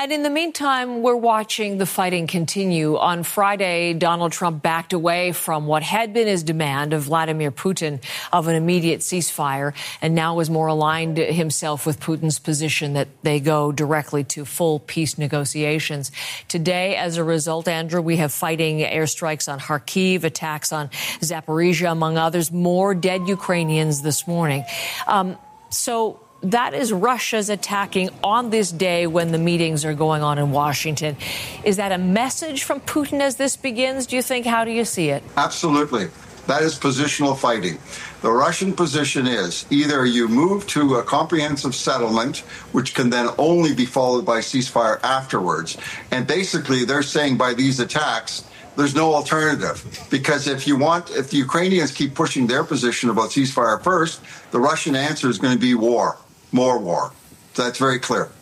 And in the meantime, we're watching the fighting continue. On Friday, Donald Trump backed away from what had been his demand of Vladimir Putin of an immediate ceasefire, and now is more aligned himself with Putin's position that they go directly to full peace negotiations. Today, as a result, Andrew, we have fighting airstrikes on Kharkiv, attacks on Zaporizhia, among others, more dead Ukrainians this morning. So that is Russia's attacking on this day when the meetings are going on in Washington. Is that a message from Putin as this begins, do you think? How do you see it? Absolutely. That is positional fighting. The Russian position is either you move to a comprehensive settlement, which can then only be followed by ceasefire afterwards. And basically, they're saying by these attacks, there's no alternative, because if the Ukrainians keep pushing their position about ceasefire first, the Russian answer is going to be war, more war. That's very clear.